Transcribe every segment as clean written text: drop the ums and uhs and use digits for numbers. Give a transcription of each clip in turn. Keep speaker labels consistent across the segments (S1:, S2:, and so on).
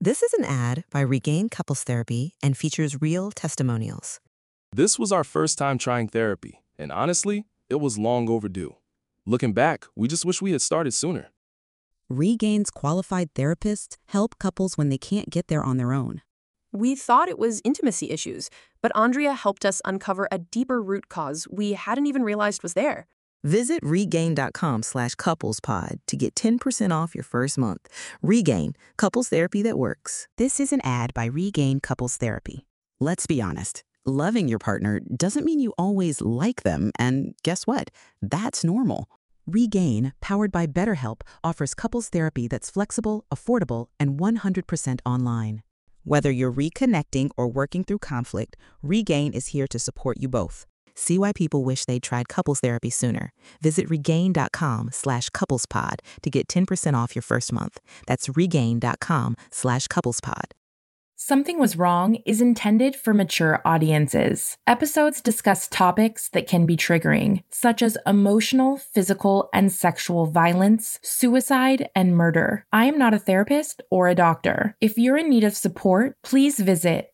S1: This is an ad by Regain Couples Therapy and features real testimonials.
S2: This was our first time trying therapy, and honestly, it was long overdue. Looking back, we just wish we had started sooner.
S3: Regain's qualified therapists help couples when they can't get there on their own.
S4: We thought it was intimacy issues, but Andrea helped us uncover a deeper root cause we hadn't even realized was there.
S1: Visit regain.com/couplespod to get 10% off your first month. Regain, couples therapy that works.
S3: This is an ad by Regain Couples Therapy. Let's be honest, loving your partner doesn't mean you always like them, and guess what? That's normal. Regain, powered by BetterHelp, offers couples therapy that's flexible, affordable, and 100% online. Whether you're reconnecting or working through conflict, Regain is here to support you both. See why people wish they'd tried couples therapy sooner. Visit regain.com/couplespod to get 10% off your first month. That's regain.com/couplespod.
S5: Something Was Wrong is intended for mature audiences. Episodes discuss topics that can be triggering, such as emotional, physical, and sexual violence, suicide, and murder. I am not a therapist or a doctor. If you're in need of support, please visit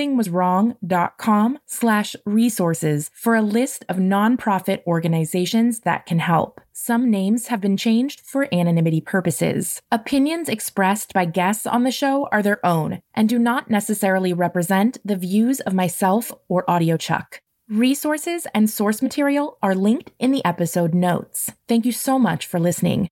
S5: somethingwaswrong.com/resources for a list of nonprofit organizations that can help. Some names have been changed for anonymity purposes. Opinions expressed by guests on the show are their own and do not necessarily represent the views of myself or AudioChuck. Resources and source material are linked in the episode notes. Thank you so much for listening.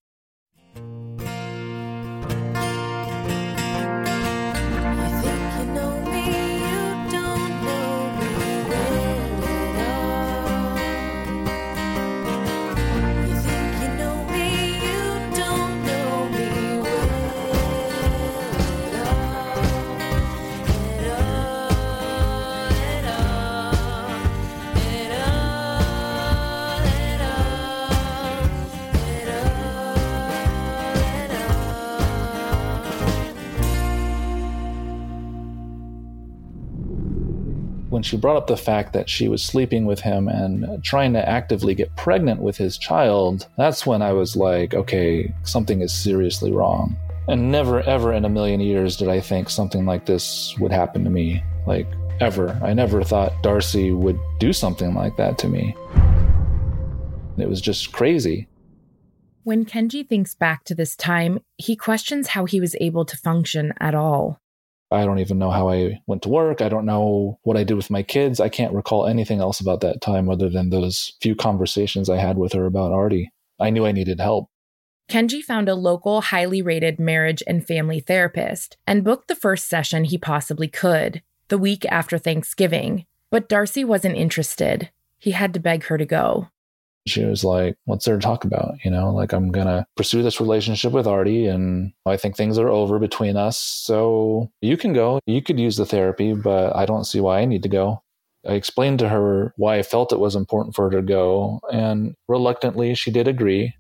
S6: When she brought up the fact that she was sleeping with him and trying to actively get pregnant with his child, that's when I was like, okay, something is seriously wrong. And never, ever in a million years did I think something like this would happen to me. Like, ever. I never thought Darcy would do something like that to me. It was just crazy.
S5: When Kenji thinks back to this time, he questions how he was able to function at all.
S6: I don't even know how I went to work. I don't know what I did with my kids. I can't recall anything else about that time other than those few conversations I had with her about Artie. I knew I needed help.
S5: Kenji found a local, highly rated marriage and family therapist and booked the first session he possibly could, the week after Thanksgiving. But Darcy wasn't interested. He had to beg her to go.
S6: She was like, what's there to talk about? Like, I'm going to pursue this relationship with Artie, and I think things are over between us. So you can go. You could use the therapy, but I don't see why I need to go. I explained to her why I felt it was important for her to go, and reluctantly, she did agree.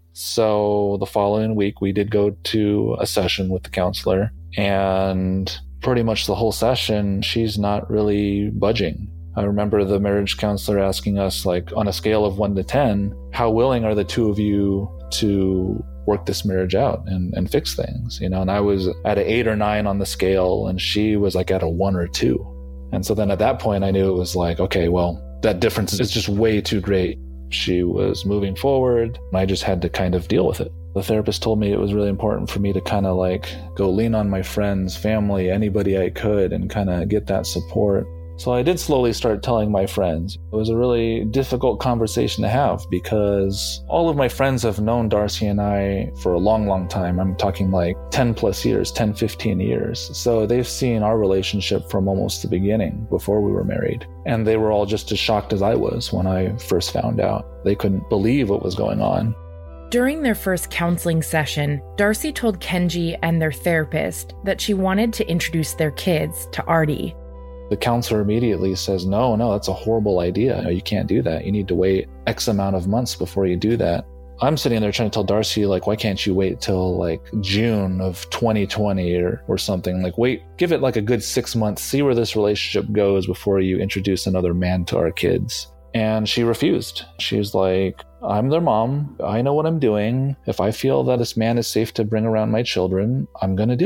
S6: So the following week, we did go to a session with the counselor, and pretty much the whole session, she's not really budging. I remember the marriage counselor asking us, like, on a scale of 1 to 10, how willing are the two of you to work this marriage out and fix things, And I was at an 8 or 9 on the scale, and she was like at a 1 or 2. And so then at that point, I knew it was like, okay, well, that difference is just way too great. She was moving forward, and I just had to kind of deal with it. The therapist told me it was really important for me to kind of like go lean on my friends, family, anybody I could, and kind of get that support. So I did slowly start telling my friends. It was a really difficult conversation to have because all of my friends have known Darcy and I for a long, long time. I'm talking like 10 plus years, 10, 15 years. So they've seen our relationship from almost the beginning before we were married. And they were all just as shocked as I was when I first found out. They couldn't believe what was going on.
S5: During their first counseling session, Darcy told Kenji and their therapist that she wanted to introduce their kids to Artie.
S6: The counselor immediately says, no, that's a horrible idea. No, you can't do that. You need to wait X amount of months before you do that. I'm sitting there trying to tell Darcy, like, why can't you wait till like June of 2020 or something? Like, wait, give it like a good 6 months, see where this relationship goes before you introduce another man to our kids. And she refused. She's like, I'm their mom. I know what I'm doing. If I feel that this man is safe to bring around my children, I'm going to do it.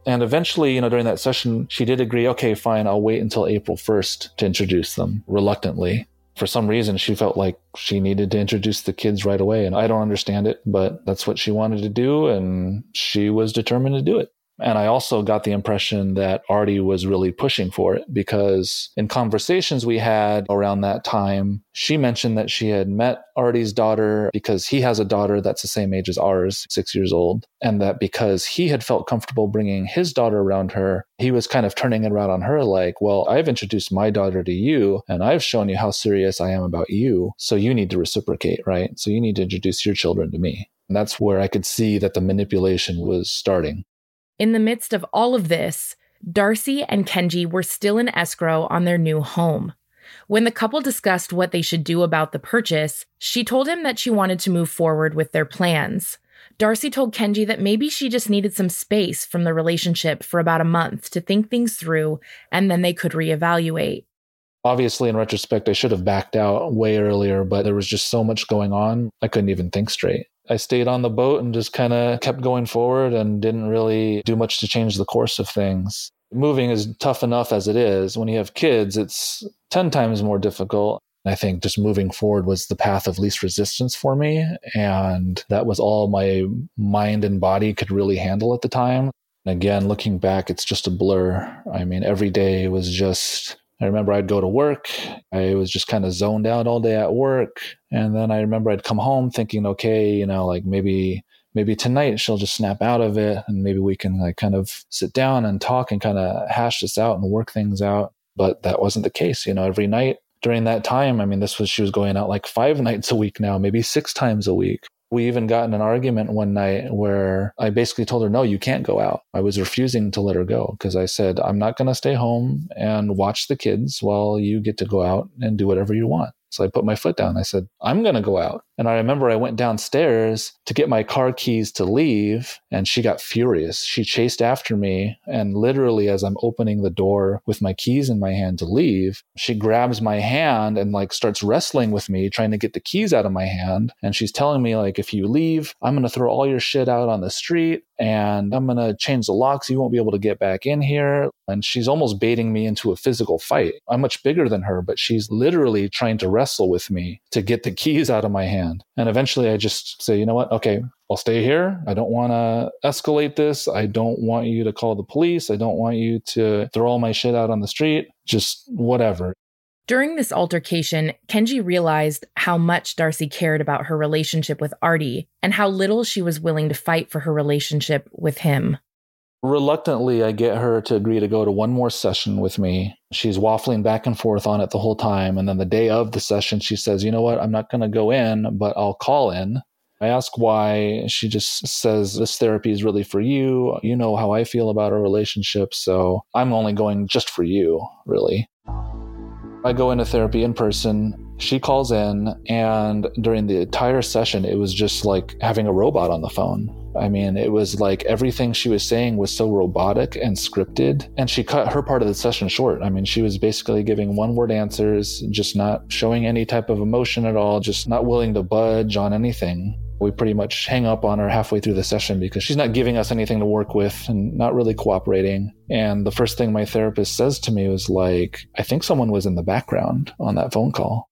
S6: And eventually, during that session, she did agree, okay, fine, I'll wait until April 1st to introduce them, reluctantly. For some reason, she felt like she needed to introduce the kids right away. And I don't understand it, but that's what she wanted to do. And she was determined to do it. And I also got the impression that Artie was really pushing for it, because in conversations we had around that time, she mentioned that she had met Artie's daughter because he has a daughter that's the same age as ours, 6 years old. And that because he had felt comfortable bringing his daughter around her, he was kind of turning it around on her like, well, I've introduced my daughter to you and I've shown you how serious I am about you. So you need to reciprocate, right? So you need to introduce your children to me. And that's where I could see that the manipulation was starting.
S5: In the midst of all of this, Darcy and Kenji were still in escrow on their new home. When the couple discussed what they should do about the purchase, she told him that she wanted to move forward with their plans. Darcy told Kenji that maybe she just needed some space from the relationship for about a month to think things through, and then they could reevaluate.
S6: Obviously, in retrospect, I should have backed out way earlier, but there was just so much going on, I couldn't even think straight. I stayed on the boat and just kind of kept going forward and didn't really do much to change the course of things. Moving is tough enough as it is. When you have kids, it's 10 times more difficult. I think just moving forward was the path of least resistance for me. And that was all my mind and body could really handle at the time. And again, looking back, it's just a blur. I mean, every day was just... I remember I'd go to work. I was just kind of zoned out all day at work. And then I remember I'd come home thinking, okay, like maybe tonight she'll just snap out of it and maybe we can like kind of sit down and talk and kind of hash this out and work things out. But that wasn't the case. Every night during that time, she was going out like 5 nights a week now, maybe 6 times a week. We even got in an argument one night where I basically told her, no, you can't go out. I was refusing to let her go because I said, I'm not going to stay home and watch the kids while you get to go out and do whatever you want. So I put my foot down. I said, I'm going to go out. And I remember I went downstairs to get my car keys to leave, and she got furious. She chased after me, and literally as I'm opening the door with my keys in my hand to leave, she grabs my hand and like starts wrestling with me, trying to get the keys out of my hand. And she's telling me like, if you leave, I'm going to throw all your shit out on the street and I'm going to change the locks. You won't be able to get back in here. And she's almost baiting me into a physical fight. I'm much bigger than her, but she's literally trying to wrestle with me to get the keys out of my hand. And eventually I just say, you know what? Okay, I'll stay here. I don't want to escalate this. I don't want you to call the police. I don't want you to throw all my shit out on the street. Just whatever.
S5: During this altercation, Kenji realized how much Darcy cared about her relationship with Artie and how little she was willing to fight for her relationship with him.
S6: Reluctantly, I get her to agree to go to one more session with me. She's waffling back and forth on it the whole time. And then the day of the session, she says, you know what? I'm not going to go in, but I'll call in. I ask why. She just says, this therapy is really for you. You know how I feel about our relationship. So I'm only going just for you, really. I go into therapy in person. She calls in, and during the entire session, it was just like having a robot on the phone. It was like everything she was saying was so robotic and scripted, and she cut her part of the session short. She was basically giving one-word answers, just not showing any type of emotion at all, just not willing to budge on anything. We pretty much hang up on her halfway through the session because she's not giving us anything to work with and not really cooperating. And the first thing my therapist says to me was like, I think someone was in the background on that phone call.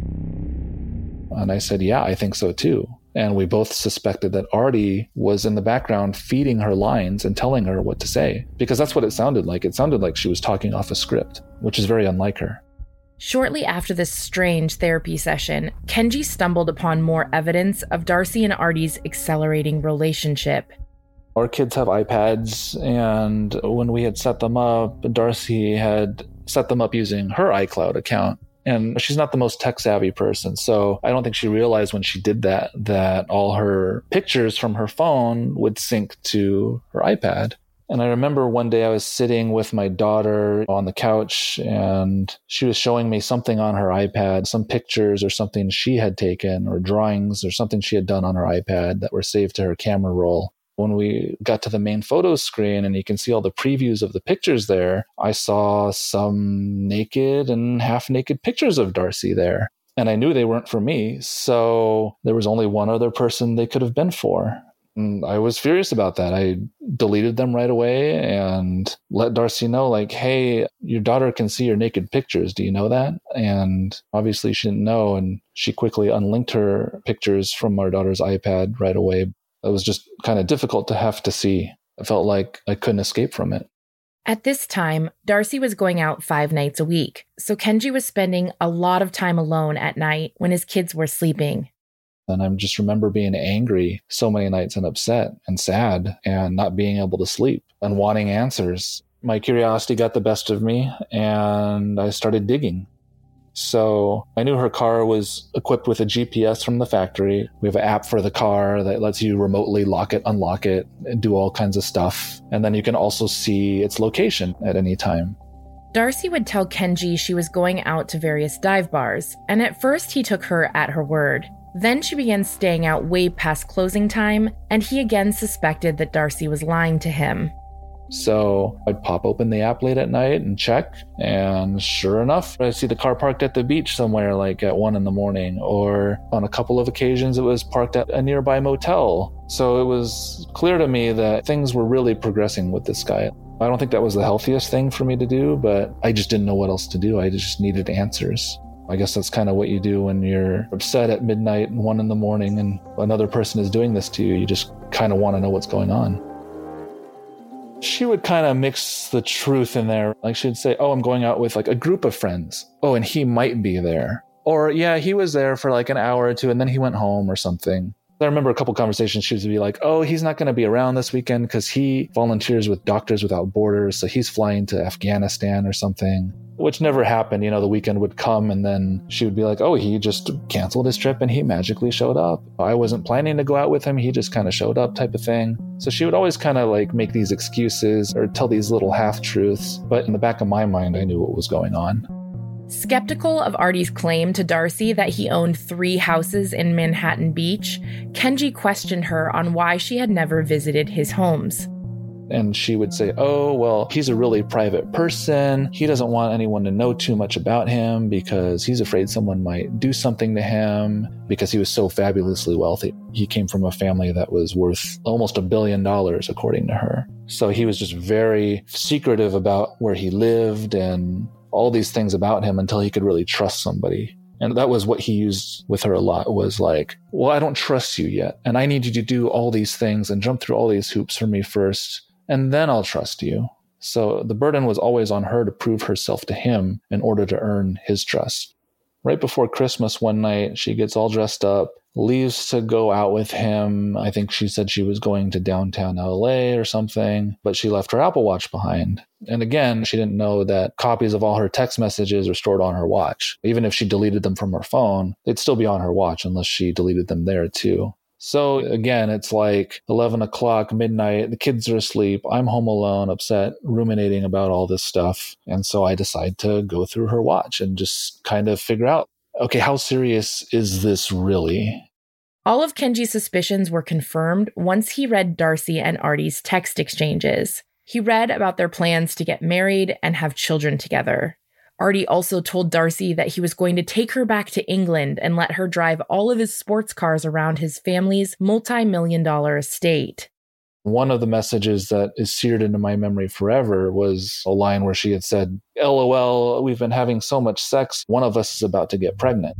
S6: And I said, yeah, I think so too. And we both suspected that Artie was in the background feeding her lines and telling her what to say, because that's what it sounded like. It sounded like she was talking off a script, which is very unlike her.
S5: Shortly after this strange therapy session, Kenji stumbled upon more evidence of Darcy and Artie's accelerating relationship.
S6: Our kids have iPads, and when we had set them up, Darcy had set them up using her iCloud account. And she's not the most tech-savvy person, so I don't think she realized when she did that all her pictures from her phone would sync to her iPad. And I remember one day I was sitting with my daughter on the couch, and she was showing me something on her iPad, some pictures or something she had taken, or drawings or something she had done on her iPad that were saved to her camera roll. When we got to the main photo screen and you can see all the previews of the pictures there, I saw some naked and half-naked pictures of Darcy there. And I knew they weren't for me, so there was only one other person they could have been for. And I was furious about that. I deleted them right away and let Darcy know, like, hey, your daughter can see your naked pictures. Do you know that? And obviously she didn't know. And she quickly unlinked her pictures from our daughter's iPad right away. It was just kind of difficult to have to see. I felt like I couldn't escape from it.
S5: At this time, Darcy was going out 5 nights a week, so Kenji was spending a lot of time alone at night when his kids were sleeping.
S6: And I just remember being angry so many nights and upset and sad and not being able to sleep and wanting answers. My curiosity got the best of me and I started digging. So I knew her car was equipped with a GPS from the factory. We have an app for the car that lets you remotely lock it, unlock it, and do all kinds of stuff. And then you can also see its location at any time.
S5: Darcy would tell Kenji she was going out to various dive bars, and at first he took her at her word. Then she began staying out way past closing time, and he again suspected that Darcy was lying to him.
S6: So I'd pop open the app late at night and check, and sure enough, I'd see the car parked at the beach somewhere like at 1 a.m, or on a couple of occasions it was parked at a nearby motel. So it was clear to me that things were really progressing with this guy. I don't think that was the healthiest thing for me to do, but I just didn't know what else to do. I just needed answers. I guess that's kind of what you do when you're upset at midnight and 1 a.m. and another person is doing this to you. You just kind of want to know what's going on. She would kind of mix the truth in there. Like she'd say, oh, I'm going out with like a group of friends. Oh, and he might be there. Or yeah, he was there for like an hour or two and then he went home or something. I remember a couple conversations she would be like, oh, he's not going to be around this weekend because he volunteers with Doctors Without Borders. So he's flying to Afghanistan or something, which never happened. You know, the weekend would come and then she would be like, oh, he just canceled his trip and he magically showed up. I wasn't planning to go out with him. He just kind of showed up type of thing. So she would always kind of like make these excuses or tell these little half-truths. But in the back of my mind, I knew what was going on.
S5: Skeptical of Artie's claim to Darcy that he owned 3 houses in Manhattan Beach, Kenji questioned her on why she had never visited his homes.
S6: And she would say, oh, well, he's a really private person. He doesn't want anyone to know too much about him because he's afraid someone might do something to him because he was so fabulously wealthy. He came from a family that was worth almost $1 billion, according to her. So he was just very secretive about where he lived and all these things about him until he could really trust somebody. And that was what he used with her a lot, was like, well, I don't trust you yet. And I need you to do all these things and jump through all these hoops for me first, and then I'll trust you. So the burden was always on her to prove herself to him in order to earn his trust. Right before Christmas one night, she gets all dressed up, leaves to go out with him. I think she said she was going to downtown LA or something, but she left her Apple Watch behind. And again, she didn't know that copies of all her text messages are stored on her watch. Even if she deleted them from her phone, they'd still be on her watch unless she deleted them there too. So again, it's like 11 o'clock, midnight, the kids are asleep, I'm home alone, upset, ruminating about all this stuff. And so I decide to go through her watch and just kind of figure out, okay, how serious is this really?
S5: All of Kenji's suspicions were confirmed once he read Darcy and Artie's text exchanges. He read about their plans to get married and have children together. Artie also told Darcy that he was going to take her back to England and let her drive all of his sports cars around his family's multi-million-dollar estate.
S6: One of the messages that is seared into my memory forever was a line where she had said, LOL, we've been having so much sex, one of us is about to get pregnant.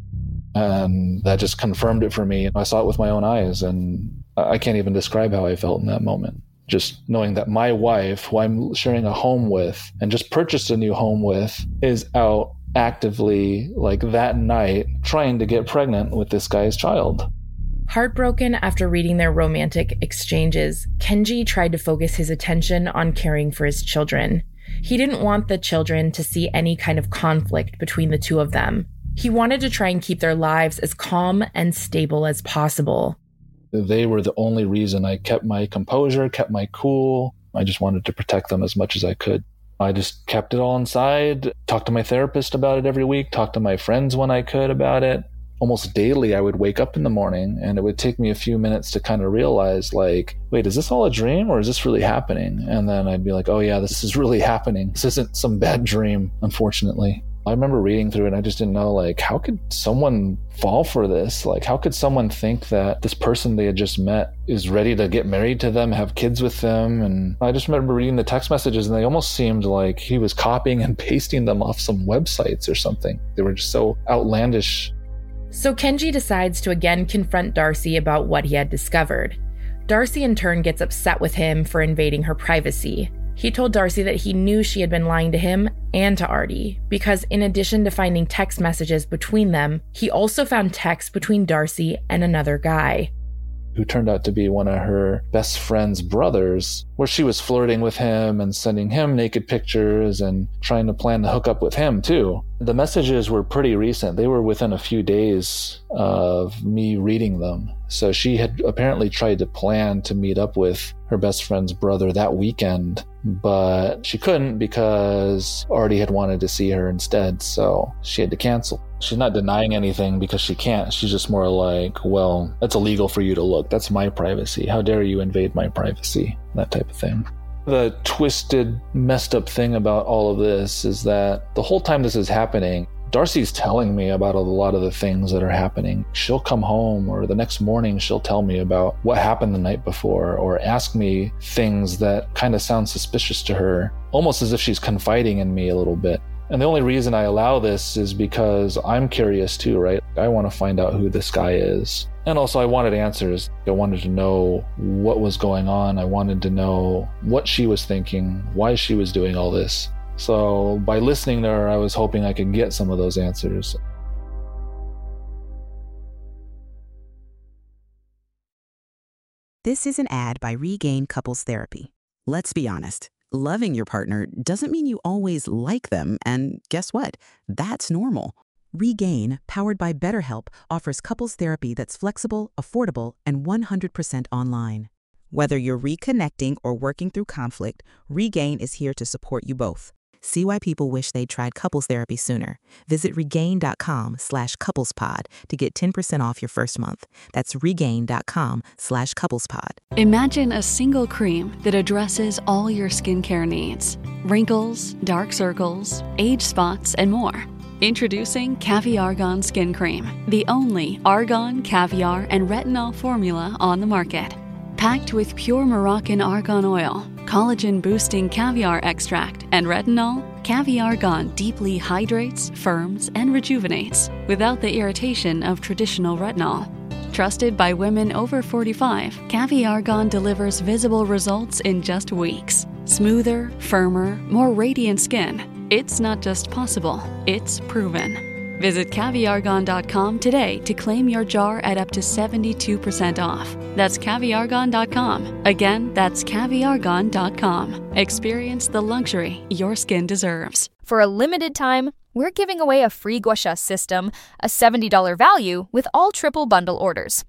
S6: And that just confirmed it for me. I saw it with my own eyes, and I can't even describe how I felt in that moment. Just knowing that my wife, who I'm sharing a home with and just purchased a new home with, is out actively, like that night, trying to get pregnant with this guy's child.
S5: Heartbroken after reading their romantic exchanges, Kenji tried to focus his attention on caring for his children. He didn't want the children to see any kind of conflict between the two of them. He wanted to try and keep their lives as calm and stable as possible.
S6: They were the only reason I kept my composure, kept my cool. I just wanted to protect them as much as I could. I just kept it all inside, talked to my therapist about it every week, talked to my friends when I could about it. Almost daily, I would wake up in the morning and it would take me a few minutes to kind of realize, like, wait, is this all a dream or is this really happening? And then I'd be like, oh yeah, this is really happening. This isn't some bad dream, unfortunately. I remember reading through it and I just didn't know, like, how could someone fall for this? Like, how could someone think that this person they had just met is ready to get married to them, have kids with them? And I just remember reading the text messages and they almost seemed like he was copying and pasting them off some websites or something. They were just so outlandish.
S5: So Kenji decides to again confront Darcy about what he had discovered. Darcy in turn gets upset with him for invading her privacy. He told Darcy that he knew she had been lying to him and to Artie, because in addition to finding text messages between them, he also found texts between Darcy and another guy,
S6: who turned out to be one of her best friend's brothers, where she was flirting with him and sending him naked pictures and trying to plan to hook up with him too. The messages were pretty recent. They were within a few days of me reading them. So she had apparently tried to plan to meet up with her best friend's brother that weekend, but she couldn't because Artie had wanted to see her instead, so she had to cancel. She's not denying anything because she can't. She's just more like, well, that's illegal for you to look. That's my privacy. How dare you invade my privacy? That type of thing. The twisted, messed up thing about all of this is that the whole time this is happening, Darcy's telling me about a lot of the things that are happening. She'll come home or the next morning she'll tell me about what happened the night before or ask me things that kind of sound suspicious to her, almost as if she's confiding in me a little bit. And the only reason I allow this is because I'm curious too, right? I want to find out who this guy is. And also I wanted answers. I wanted to know what was going on. I wanted to know what she was thinking, why she was doing all this. So by listening to her, I was hoping I could get some of those answers.
S3: This is an ad by Regain Couples Therapy. Let's be honest. Loving your partner doesn't mean you always like them, and guess what? That's normal. Regain, powered by BetterHelp, offers couples therapy that's flexible, affordable, and 100% online. Whether you're reconnecting or working through conflict, Regain is here to support you both. See why people wish they'd tried couples therapy sooner. Visit regain.com/couplespod to get 10% off your first month. That's regain.com/couplespod.
S7: Imagine a single cream that addresses all your skincare needs. Wrinkles, dark circles, age spots, and more. Introducing Caviargon Skin Cream, the only argan, caviar, and retinol formula on the market. Packed with pure Moroccan argan oil, collagen-boosting caviar extract, and retinol, Caviargon deeply hydrates, firms, and rejuvenates without the irritation of traditional retinol. Trusted by women over 45, Caviargon delivers visible results in just weeks. Smoother, firmer, more radiant skin. It's not just possible, it's proven. Visit Caviargon.com today to claim your jar at up to 72% off. That's Caviargon.com. Again, that's Caviargon.com. Experience the luxury your skin deserves.
S8: For a limited time, we're giving away a free gua sha system, a $70 value with all triple bundle orders.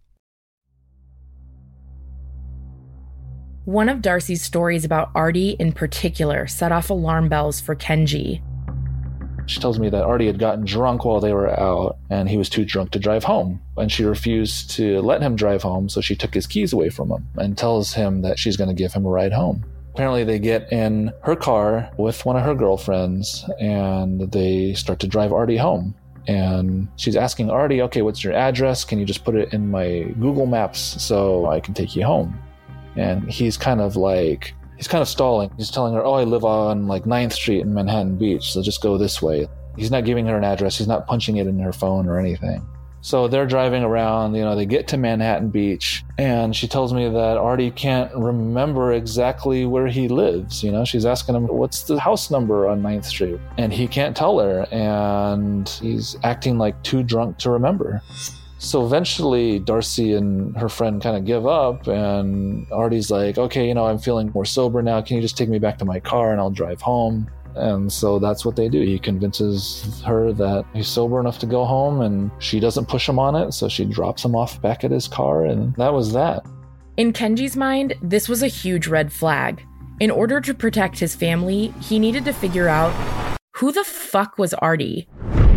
S5: One of Darcy's stories about Artie in particular set off alarm bells for Kenji.
S6: She tells me that Artie had gotten drunk while they were out, and he was too drunk to drive home. And she refused to let him drive home, so she took his keys away from him and tells him that she's going to give him a ride home. Apparently they get in her car with one of her girlfriends, and they start to drive Artie home. And she's asking Artie, okay, what's your address? Can you just put it in my Google Maps so I can take you home? And he's kind of stalling. He's telling her, I live on 9th Street in Manhattan Beach, so just go this way. He's not giving her an address. He's not punching it in her phone or anything. So they're driving around, they get to Manhattan Beach, and she tells me that Artie can't remember exactly where he lives. She's asking him, what's the house number on 9th Street? And he can't tell her, and he's acting like too drunk to remember. So eventually Darcy and her friend kind of give up, and Artie's like, okay, I'm feeling more sober now. Can you just take me back to my car and I'll drive home? And so that's what they do. He convinces her that he's sober enough to go home, and she doesn't push him on it. So she drops him off back at his car, and that was that.
S5: In Kenji's mind, this was a huge red flag. In order to protect his family, he needed to figure out who the fuck was Artie.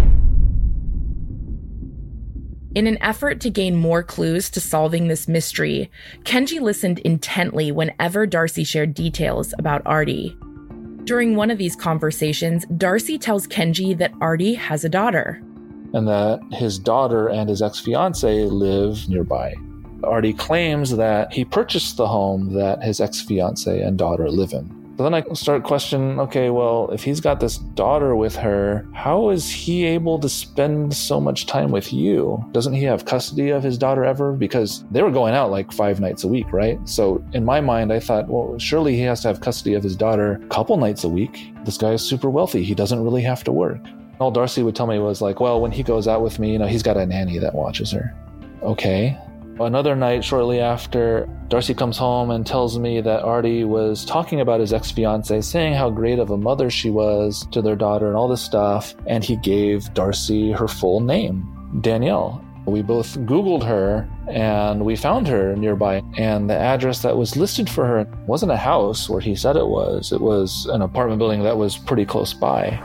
S5: In an effort to gain more clues to solving this mystery, Kenji listened intently whenever Darcy shared details about Artie. During one of these conversations, Darcy tells Kenji that Artie has a daughter.
S6: And that his daughter and his ex-fiance live nearby. Artie claims that he purchased the home that his ex-fiance and daughter live in. So then I start questioning, okay, well, if he's got this daughter with her, how is he able to spend so much time with you? Doesn't he have custody of his daughter ever? Because they were going out like 5 nights a week, right? So in my mind, I thought, well, surely he has to have custody of his daughter a couple nights a week. This guy is super wealthy. He doesn't really have to work. All Darcy would tell me was like, well, when he goes out with me, he's got a nanny that watches her. Okay. Another night shortly after, Darcy comes home and tells me that Artie was talking about his ex-fiance, saying how great of a mother she was to their daughter and all this stuff. And he gave Darcy her full name, Danielle. We both Googled her and we found her nearby. And the address that was listed for her wasn't a house where he said it was. It was an apartment building that was pretty close by.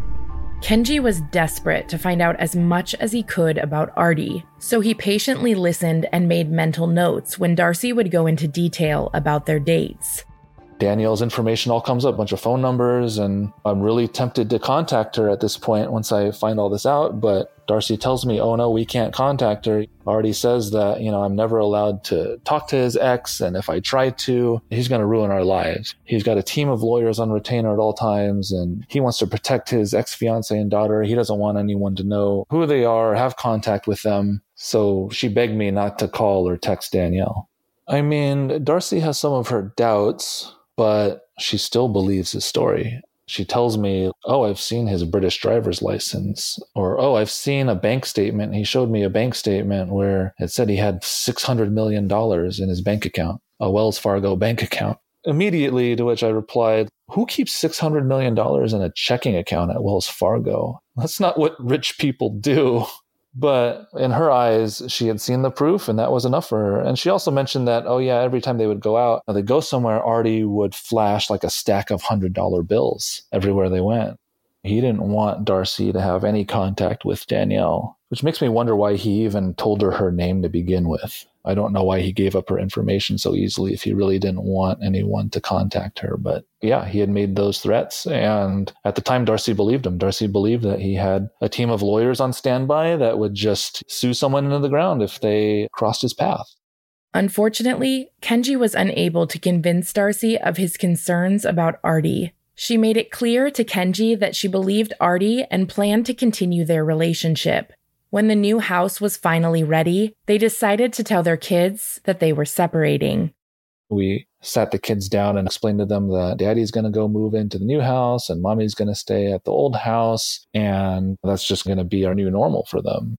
S5: Kenji was desperate to find out as much as he could about Artie, so he patiently listened and made mental notes when Darcy would go into detail about their dates.
S6: Danielle's information all comes up, a bunch of phone numbers, and I'm really tempted to contact her at this point once I find all this out, but Darcy tells me, oh no, we can't contact her. Artie says that, I'm never allowed to talk to his ex, and if I try to, he's going to ruin our lives. He's got a team of lawyers on retainer at all times, and he wants to protect his ex-fiance and daughter. He doesn't want anyone to know who they are or have contact with them, so she begged me not to call or text Danielle. I mean, Darcy has some of her doubts, but she still believes his story. She tells me, oh, I've seen his British driver's license. Or, oh, I've seen a bank statement. He showed me a bank statement where it said he had $600 million in his bank account, a Wells Fargo bank account. Immediately to which I replied, who keeps $600 million in a checking account at Wells Fargo? That's not what rich people do. But in her eyes, she had seen the proof and that was enough for her. And she also mentioned that, oh yeah, every time they would go out, they'd go somewhere, Artie would flash like a stack of $100 bills everywhere they went. He didn't want Darcy to have any contact with Danielle, which makes me wonder why he even told her name to begin with. I don't know why he gave up her information so easily if he really didn't want anyone to contact her. But yeah, he had made those threats. And at the time, Darcy believed him. Darcy believed that he had a team of lawyers on standby that would just sue someone into the ground if they crossed his path.
S5: Unfortunately, Kenji was unable to convince Darcy of his concerns about Artie. She made it clear to Kenji that she believed Artie and planned to continue their relationship. When the new house was finally ready, they decided to tell their kids that they were separating.
S6: We sat the kids down and explained to them that daddy's going to go move into the new house and mommy's going to stay at the old house, and that's just going to be our new normal for them.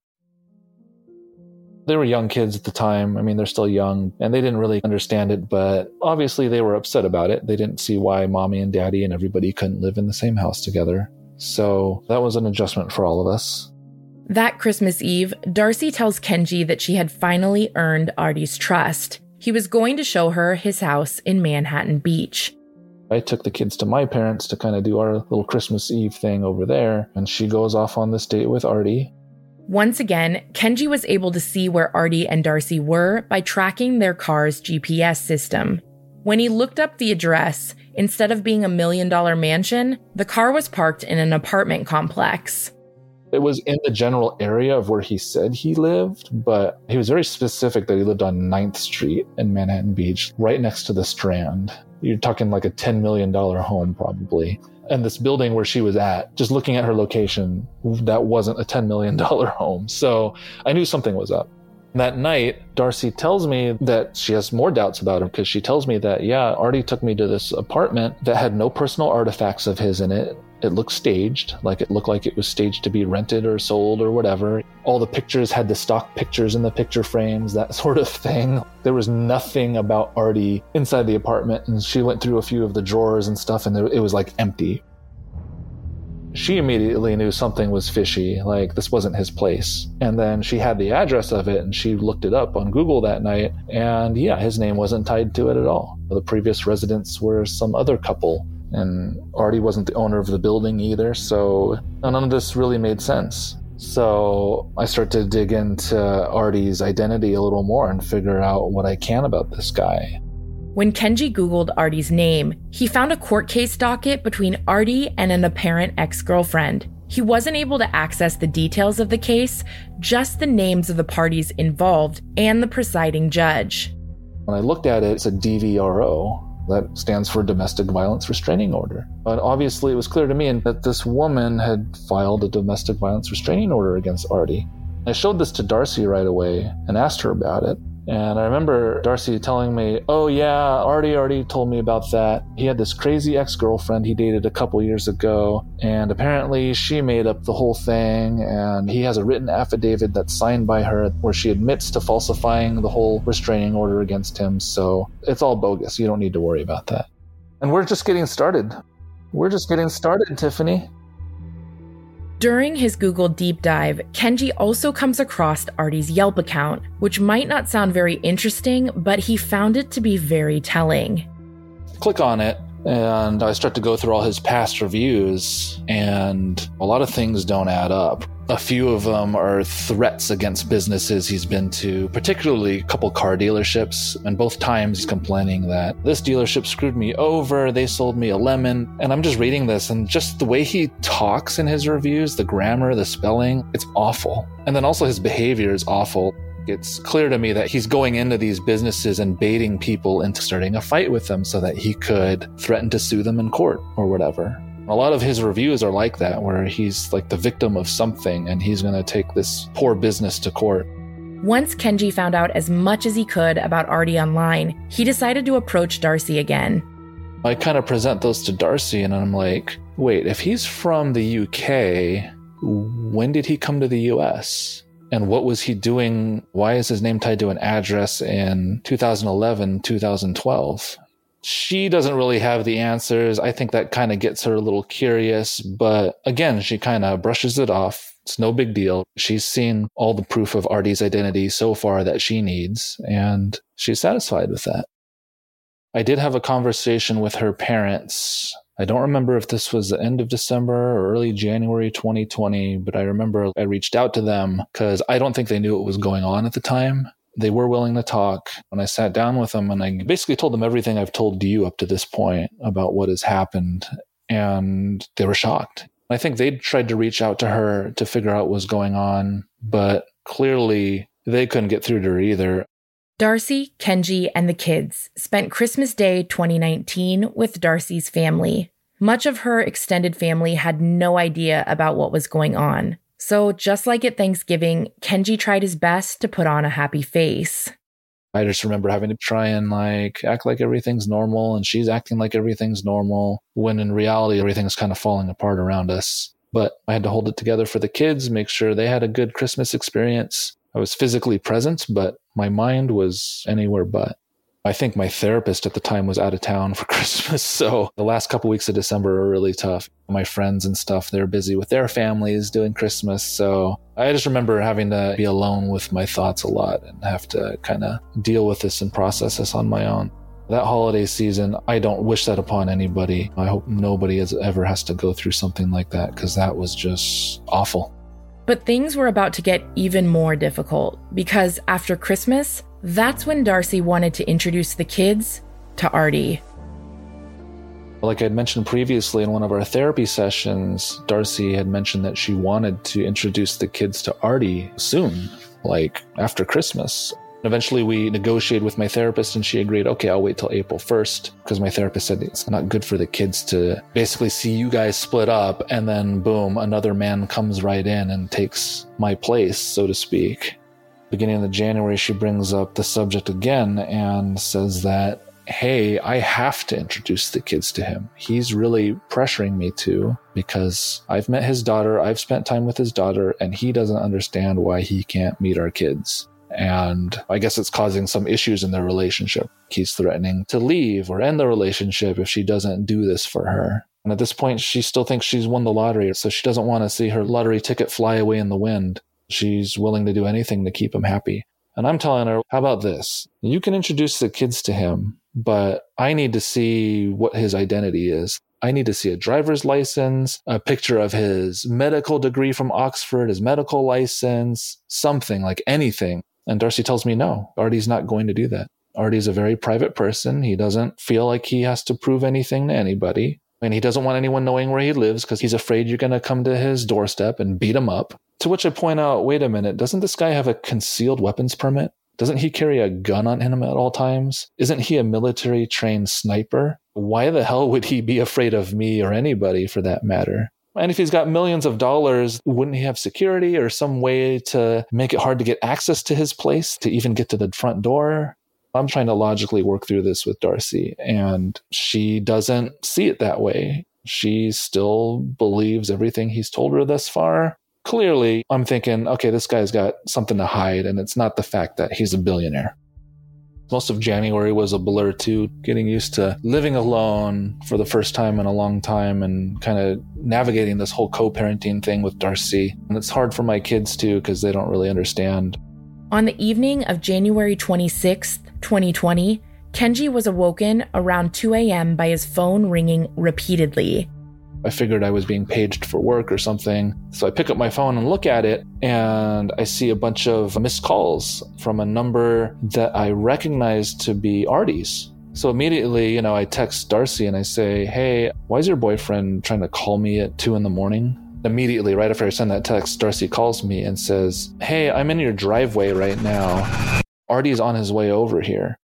S6: They were young kids at the time. I mean, they're still young, and they didn't really understand it, but obviously they were upset about it. They didn't see why mommy and daddy and everybody couldn't live in the same house together. So that was an adjustment for all of us.
S5: That Christmas Eve, Darcy tells Kenji that she had finally earned Artie's trust. He was going to show her his house in Manhattan Beach.
S6: I took the kids to my parents to kind of do our little Christmas Eve thing over there, and she goes off on this date with Artie.
S5: Once again, Kenji was able to see where Artie and Darcy were by tracking their car's GPS system. When he looked up the address, instead of being a $1 million mansion, the car was parked in an apartment complex.
S6: It was in the general area of where he said he lived, but he was very specific that he lived on 9th Street in Manhattan Beach, right next to the Strand. You're talking like a $10 million home probably. And this building where she was at, just looking at her location, that wasn't a $10 million home. So I knew something was up. That night, Darcy tells me that she has more doubts about him because she tells me that, yeah, Artie took me to this apartment that had no personal artifacts of his in it. It looked staged, like it looked like it was staged to be rented or sold or whatever. All the pictures had the stock pictures in the picture frames, that sort of thing. There was nothing about Artie inside the apartment, and she went through a few of the drawers and stuff, and it was like empty. She immediately knew something was fishy, like this wasn't his place. And then she had the address of it, and she looked it up on Google that night, and yeah, his name wasn't tied to it at all. The previous residents were some other couple. And Artie wasn't the owner of the building either, so none of this really made sense. So I start to dig into Artie's identity a little more and figure out what I can about this guy.
S5: When Kenji Googled Artie's name, he found a court case docket between Artie and an apparent ex-girlfriend. He wasn't able to access the details of the case, just the names of the parties involved and the presiding judge.
S6: When I looked at it, it's a DVRO. That stands for Domestic Violence Restraining Order. But obviously it was clear to me that this woman had filed a domestic violence restraining order against Artie. I showed this to Darcy right away and asked her about it. And I remember Darcy telling me, oh yeah, Artie already told me about that. He had this crazy ex-girlfriend he dated a couple years ago, and apparently she made up the whole thing, and he has a written affidavit that's signed by her where she admits to falsifying the whole restraining order against him, so it's all bogus. You don't need to worry about that. And we're just getting started. We're just getting started, Tiffany.
S5: During his Google deep dive, Kenji also comes across Artie's Yelp account, which might not sound very interesting, but he found it to be very telling.
S6: Click on it, and I start to go through all his past reviews, and a lot of things don't add up. A few of them are threats against businesses he's been to, particularly a couple car dealerships, and both times he's complaining that this dealership screwed me over, they sold me a lemon, and I'm just reading this, and just the way he talks in his reviews, the grammar, the spelling, it's awful. And then also his behavior is awful. It's clear to me that he's going into these businesses and baiting people into starting a fight with them so that he could threaten to sue them in court or whatever. A lot of his reviews are like that, where he's like the victim of something and he's going to take this poor business to court.
S5: Once Kenji found out as much as he could about Artie online, he decided to approach Darcy again.
S6: I kind of present those to Darcy and I'm like, wait, if he's from the UK, when did he come to the US? And what was he doing? Why is his name tied to an address in 2011, 2012? She doesn't really have the answers. I think that kind of gets her a little curious, but again, she kind of brushes it off. It's no big deal. She's seen all the proof of Artie's identity so far that she needs, and she's satisfied with that. I did have a conversation with her parents. I don't remember if this was the end of December or early January 2020, but I remember I reached out to them because I don't think they knew what was going on at the time. They were willing to talk, and I sat down with them and I basically told them everything I've told you up to this point about what has happened, and they were shocked. I think they tried to reach out to her to figure out what was going on, but clearly they couldn't get through to her either.
S5: Darcy, Kenji, and the kids spent Christmas Day 2019 with Darcy's family. Much of her extended family had no idea about what was going on. So just like at Thanksgiving, Kenji tried his best to put on a happy face.
S6: I just remember having to try and act like everything's normal, and she's acting like everything's normal, when in reality, everything's kind of falling apart around us. But I had to hold it together for the kids, make sure they had a good Christmas experience. I was physically present, but my mind was anywhere but. I think my therapist at the time was out of town for Christmas, so the last couple weeks of December were really tough. My friends and stuff, they're busy with their families doing Christmas, so I just remember having to be alone with my thoughts a lot and have to kind of deal with this and process this on my own. That holiday season, I don't wish that upon anybody. I hope nobody ever has to go through something like that, because that was just awful.
S5: But things were about to get even more difficult, because after Christmas, that's when Darcy wanted to introduce the kids to Artie.
S6: Like I had mentioned previously in one of our therapy sessions, Darcy had mentioned that she wanted to introduce the kids to Artie soon, after Christmas. Eventually we negotiated with my therapist and she agreed, okay, I'll wait till April 1st, because my therapist said it's not good for the kids to basically see you guys split up and then boom, another man comes right in and takes my place, so to speak. Beginning of January, she brings up the subject again and says that, hey, I have to introduce the kids to him. He's really pressuring me to, because I've met his daughter, I've spent time with his daughter, and he doesn't understand why he can't meet our kids. And I guess it's causing some issues in their relationship. He's threatening to leave or end the relationship if she doesn't do this for her. And at this point, she still thinks she's won the lottery, so she doesn't want to see her lottery ticket fly away in the wind. She's willing to do anything to keep him happy. And I'm telling her, how about this? You can introduce the kids to him, but I need to see what his identity is. I need to see a driver's license, a picture of his medical degree from Oxford, his medical license, something, anything. And Darcy tells me, no, Artie's not going to do that. Artie's a very private person. He doesn't feel like he has to prove anything to anybody. And he doesn't want anyone knowing where he lives because he's afraid you're going to come to his doorstep and beat him up. To which I point out, wait a minute, doesn't this guy have a concealed weapons permit? Doesn't he carry a gun on him at all times? Isn't he a military-trained sniper? Why the hell would he be afraid of me or anybody for that matter? And if he's got millions of dollars, wouldn't he have security or some way to make it hard to get access to his place, to even get to the front door? I'm trying to logically work through this with Darcy, and she doesn't see it that way. She still believes everything he's told her thus far. Clearly, I'm thinking, okay, this guy's got something to hide, and it's not the fact that he's a billionaire. Most of January was a blur too, getting used to living alone for the first time in a long time and kind of navigating this whole co-parenting thing with Darcy. And it's hard for my kids too, because they don't really understand.
S5: On the evening of January 26th, 2020, Kenji was awoken around 2 a.m. by his phone ringing repeatedly.
S6: I figured I was being paged for work or something. So I pick up my phone and look at it, and I see a bunch of missed calls from a number that I recognize to be Artie's. So immediately, I text Darcy and I say, hey, why is your boyfriend trying to call me at 2 a.m? Immediately, right after I send that text, Darcy calls me and says, hey, I'm in your driveway right now. Artie's on his way over here.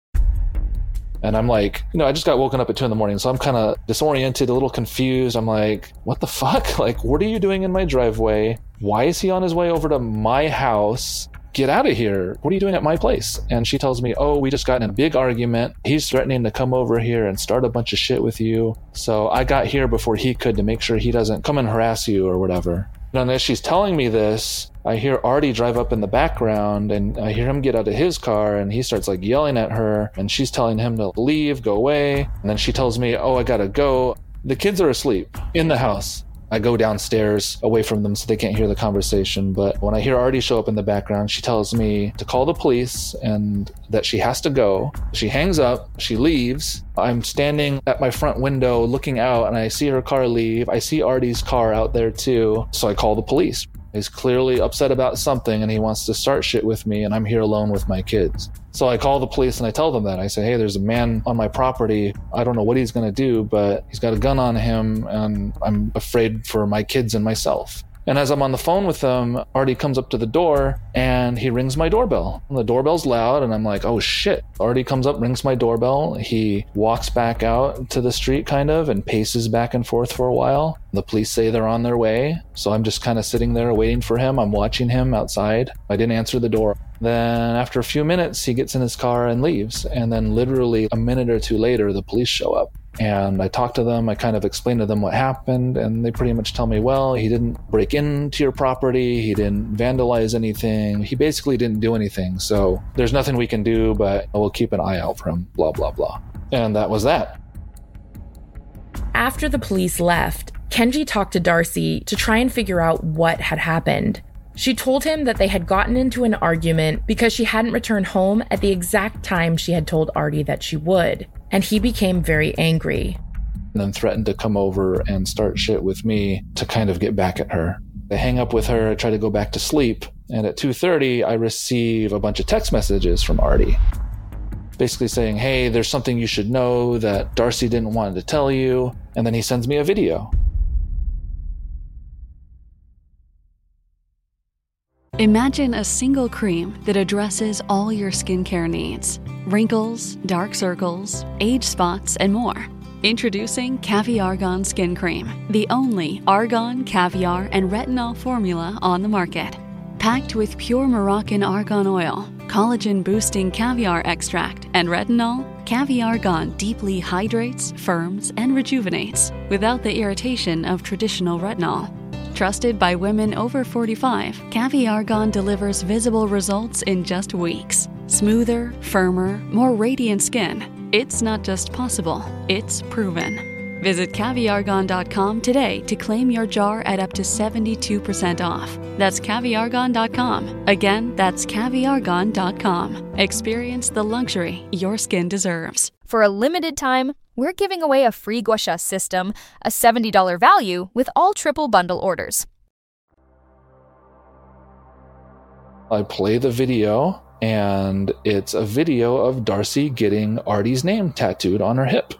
S6: And I'm like, I just got woken up at 2 a.m, so I'm kind of disoriented, a little confused. I'm like, what the fuck? Like, what are you doing in my driveway? Why is he on his way over to my house? Get out of here. What are you doing at my place? And she tells me, oh, we just got in a big argument. He's threatening to come over here and start a bunch of shit with you. So I got here before he could to make sure he doesn't come and harass you or whatever. And as she's telling me this, I hear Artie drive up in the background, and I hear him get out of his car, and he starts yelling at her, and she's telling him to leave, go away. And then she tells me, oh, I gotta go. The kids are asleep in the house. I go downstairs away from them so they can't hear the conversation. But when I hear Artie show up in the background, she tells me to call the police and that she has to go. She hangs up, she leaves. I'm standing at my front window looking out, and I see her car leave. I see Artie's car out there too. So I call the police. He's clearly upset about something and he wants to start shit with me, and I'm here alone with my kids. So I call the police and I tell them that. I say, hey, there's a man on my property. I don't know what he's going to do, but he's got a gun on him and I'm afraid for my kids and myself. And as I'm on the phone with them, Artie comes up to the door and he rings my doorbell. And the doorbell's loud and I'm like, oh shit. Artie comes up, rings my doorbell. He walks back out to the street kind of and paces back and forth for a while. The police say they're on their way. So I'm just kind of sitting there waiting for him. I'm watching him outside. I didn't answer the door. Then after a few minutes, he gets in his car and leaves. And then literally a minute or two later, the police show up. And I talk to them, I kind of explain to them what happened, and they pretty much tell me, well, he didn't break into your property, he didn't vandalize anything, he basically didn't do anything, so there's nothing we can do, but we'll keep an eye out for him, blah, blah, blah. And that was that.
S5: After the police left, Kenji talked to Darcy to try and figure out what had happened. She told him that they had gotten into an argument because she hadn't returned home at the exact time she had told Artie that she would, and he became very angry.
S6: And then threatened to come over and start shit with me to kind of get back at her. I hang up with her, I try to go back to sleep, and at 2:30 I receive a bunch of text messages from Artie. Basically saying, hey, there's something you should know that Darcy didn't want to tell you, and then he sends me a video.
S7: Imagine a single cream that addresses all your skincare needs. Wrinkles, dark circles, age spots, and more. Introducing Caviargon Skin Cream, the only argan, caviar, and retinol formula on the market. Packed with pure Moroccan argan oil, collagen-boosting caviar extract, and retinol, Caviargon deeply hydrates, firms, and rejuvenates without the irritation of traditional retinol. Trusted by women over 45, Caviargon delivers visible results in just weeks. Smoother, firmer, more radiant skin. It's not just possible, it's proven. Visit Caviargon.com today to claim your jar at up to 72% off. That's Caviargon.com. Again, that's Caviargon.com. Experience the luxury your skin deserves.
S8: For a limited time, we're giving away a free gua sha system, a $70 value with all triple bundle orders.
S6: I play the video And it's a video of Darcy getting Artie's name tattooed on her hip.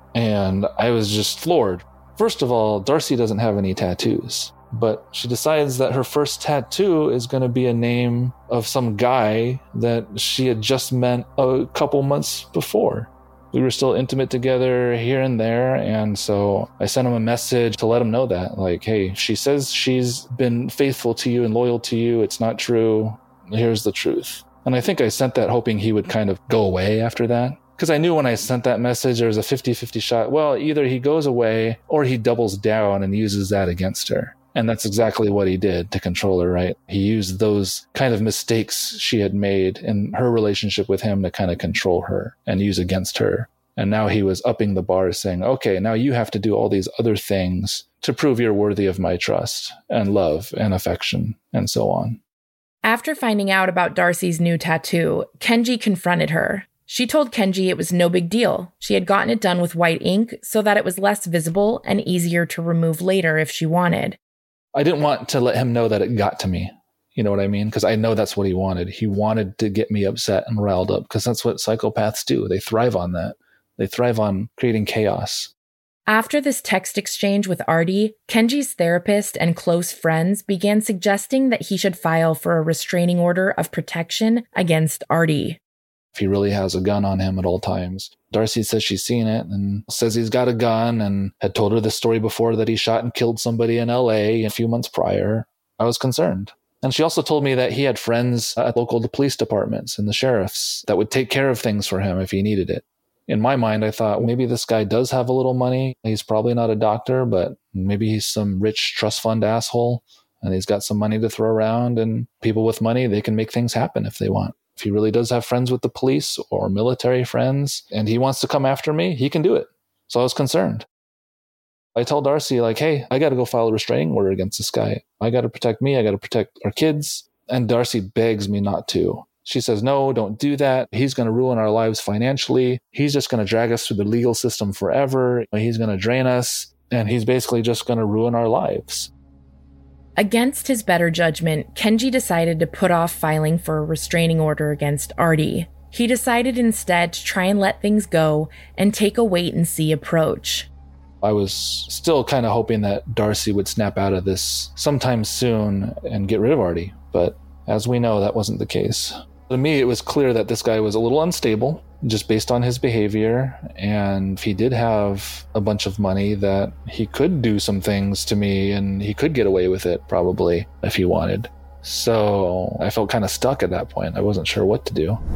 S6: And I was just floored. First of all, Darcy doesn't have any tattoos, but she decides that her first tattoo is going to be a name of some guy that she had just met a couple months before. We were still intimate together here and there, and so I sent him a message to let him know that, like, hey, she says she's been faithful to you and loyal to you. It's not true. Here's the truth. And I think I sent that hoping he would kind of go away after that. Because I knew when I sent that message, there was a 50-50 shot. Well, either he goes away or he doubles down and uses that against her. And that's exactly what he did to control her, right? He used those kind of mistakes she had made in her relationship with him to kind of control her and use against her. And now he was upping the bar, saying, okay, now you have to do all these other things to prove you're worthy of my trust and love and affection and so on.
S5: After finding out about Darcy's new tattoo, Kenji confronted her. She told Kenji it was no big deal. She had gotten it done with white ink so that it was less visible and easier to remove later if she wanted.
S6: I didn't want to let him know that it got to me. You know what I mean? Because I know that's what he wanted. He wanted to get me upset and riled up because that's what psychopaths do. They thrive on that. They thrive on creating chaos.
S5: After this text exchange with Artie, Kenji's therapist and close friends began suggesting that he should file for a restraining order of protection against Artie.
S6: If he really has a gun on him at all times. Darcy says she's seen it and says he's got a gun and had told her this story before that he shot and killed somebody in LA a few months prior. I was concerned. And she also told me that he had friends at local police departments and the sheriffs that would take care of things for him if he needed it. In my mind, I thought, maybe this guy does have a little money. He's probably not a doctor, but maybe he's some rich trust fund asshole and he's got some money to throw around, and people with money, they can make things happen if they want. If he really does have friends with the police or military friends and he wants to come after me, he can do it. So I was concerned. I tell Darcy, like, hey, I got to go file a restraining order against this guy. I got to protect me. I got to protect our kids. And Darcy begs me not to. She says, no, don't do that. He's going to ruin our lives financially. He's just going to drag us through the legal system forever. He's going to drain us. And he's basically just going to ruin our lives.
S5: Against his better judgment, Kenji decided to put off filing for a restraining order against Artie. He decided instead to try and let things go and take a wait-and-see approach.
S6: I was still kind of hoping that Darcy would snap out of this sometime soon and get rid of Artie, but as we know, that wasn't the case. To me, it was clear that this guy was a little unstable, just based on his behavior, and if he did have a bunch of money, that he could do some things to me, and he could get away with it, probably, if he wanted. So I felt kind of stuck at that point. I wasn't sure what to do.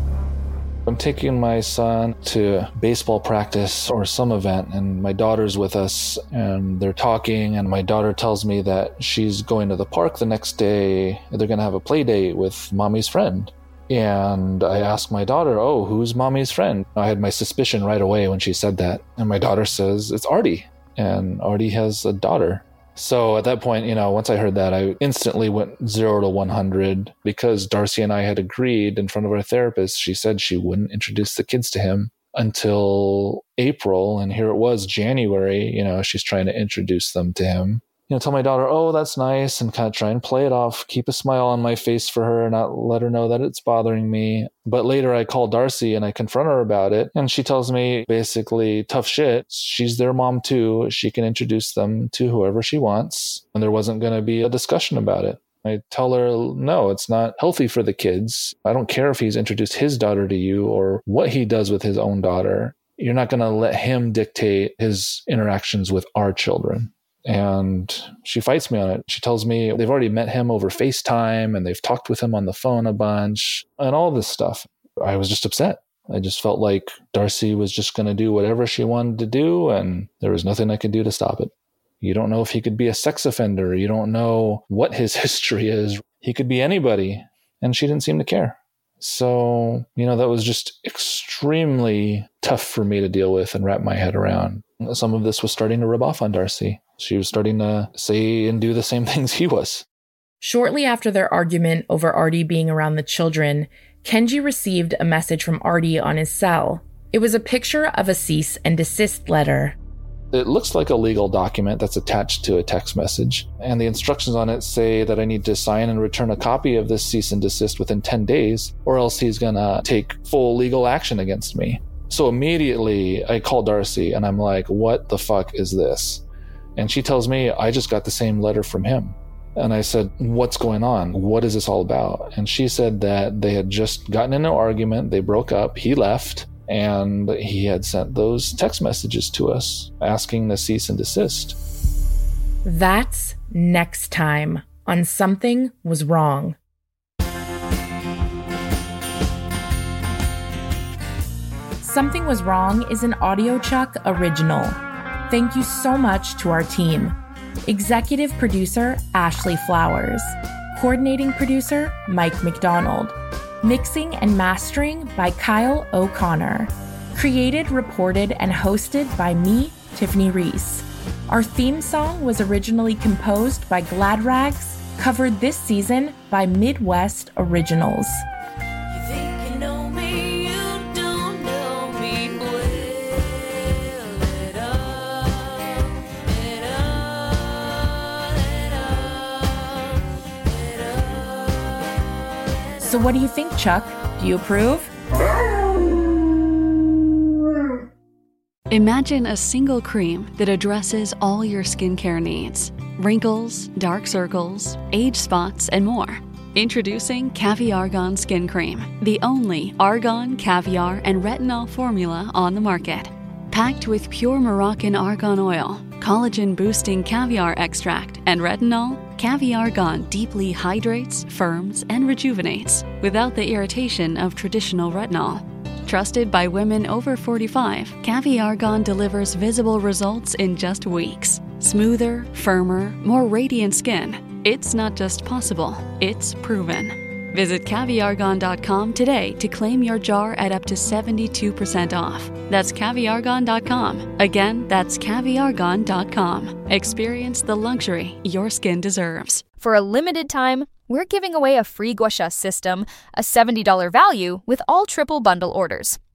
S6: I'm taking my son to baseball practice or some event, and my daughter's with us, and they're talking, and my daughter tells me that she's going to the park the next day. They're going to have a play date with mommy's friend. And I asked my daughter, oh, who's mommy's friend? I had my suspicion right away when she said that. And my daughter says, it's Artie. And Artie has a daughter. So at that point, once I heard that, I instantly went 0 to 100 because Darcy and I had agreed in front of our therapist. She said she wouldn't introduce the kids to him until April. And here it was, January, she's trying to introduce them to him. Tell my daughter, oh, that's nice, and kind of try and play it off, keep a smile on my face for her, not let her know that it's bothering me. But later I call Darcy and I confront her about it, and she tells me basically, tough shit, she's their mom too, she can introduce them to whoever she wants, and there wasn't going to be a discussion about it. I tell her, no, it's not healthy for the kids. I don't care if he's introduced his daughter to you or what he does with his own daughter. You're not going to let him dictate his interactions with our children. And she fights me on it. She tells me they've already met him over FaceTime and they've talked with him on the phone a bunch and all this stuff. I was just upset. I just felt like Darcy was just going to do whatever she wanted to do, and there was nothing I could do to stop it. You don't know if he could be a sex offender. You don't know what his history is. He could be anybody, and she didn't seem to care. So, that was just extremely tough for me to deal with and wrap my head around. Some of this was starting to rub off on Darcy. She was starting to say and do the same things he was.
S5: Shortly after their argument over Artie being around the children, Kenji received a message from Artie on his cell. It was a picture of a cease and desist letter.
S6: It looks like a legal document that's attached to a text message, and the instructions on it say that I need to sign and return a copy of this cease and desist within 10 days, or else he's gonna take full legal action against me. So immediately I call Darcy and I'm like, what the fuck is this? And she tells me, I just got the same letter from him. And I said, what's going on? What is this all about? And she said that they had just gotten in an argument. They broke up. He left. And he had sent those text messages to us asking to cease and desist.
S5: That's next time on Something Was Wrong. Something Was Wrong is an AudioChuck original. Thank you so much to our team. Executive producer, Ashley Flowers. Coordinating producer, Mike McDonald. Mixing and mastering by Kyle O'Connor. Created, reported, and hosted by me, Tiffany Reese. Our theme song was originally composed by Glad Rags, covered this season by Midwest Originals. So what do you think, Chuck? Do you approve?
S7: Imagine a single cream that addresses all your skincare needs. Wrinkles, dark circles, age spots, and more. Introducing Caviargon Skin Cream, the only argan, caviar, and retinol formula on the market. Packed with pure Moroccan argan oil, collagen-boosting caviar extract, and retinol, Caviargon deeply hydrates, firms, and rejuvenates without the irritation of traditional retinol. Trusted by women over 45, Caviargon delivers visible results in just weeks. Smoother, firmer, more radiant skin. It's not just possible, it's proven. Visit Caviargon.com today to claim your jar at up to 72% off. That's Caviargon.com. Again, that's Caviargon.com. Experience the luxury your skin deserves.
S8: For a limited time, we're giving away a free gua sha system, a $70 value with all triple bundle orders.